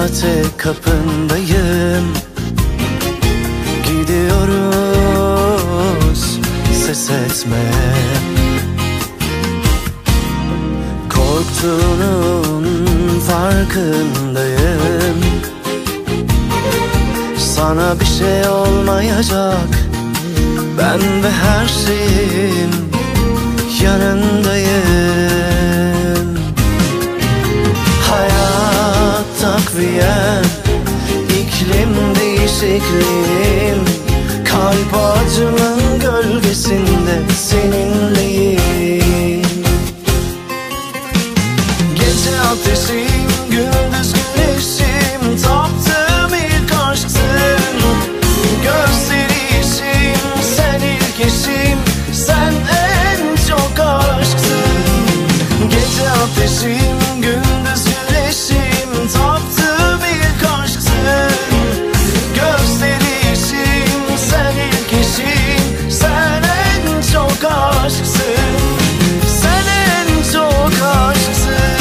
saate kapındayım. Gidiyoruz, ses etme. Korktuğunun farkındayım. Sana bir şey olmayacak. Ben ve her şeyim yanındayım. Hayat takviyem, iklim değişikliğim. Kalp ağacımın gölgesinde seninleyim. Gece ateşim, gündüz güneşim. Taptığım ilk aşksın. Gösterişim, sen ilk eşim. Sen en çok aşksın. Gece ateşim, gündüz güneşim. Taptığım ilk aşksın. Gösterişim, sen ilk eşim. Sen en çok aşksın. Sen en çok aşksın.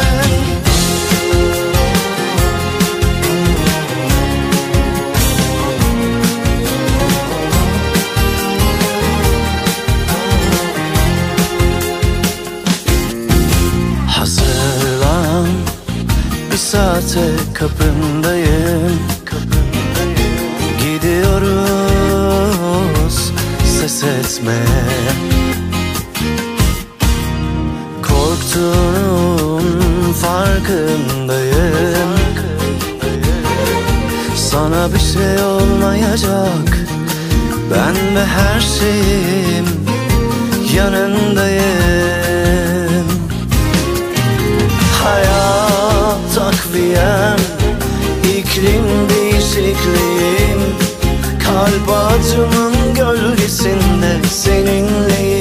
Hazırlan, bir saate kapındayım. Gidiyoruz, ses etme. Korktuğunun farkındayım. Sana bir şey olmayacak. Ben ve her şeyim yanındayım. Hayat takviyem, iklim değişikliğim. Kalp ağacımın gölgesinde seninleyim.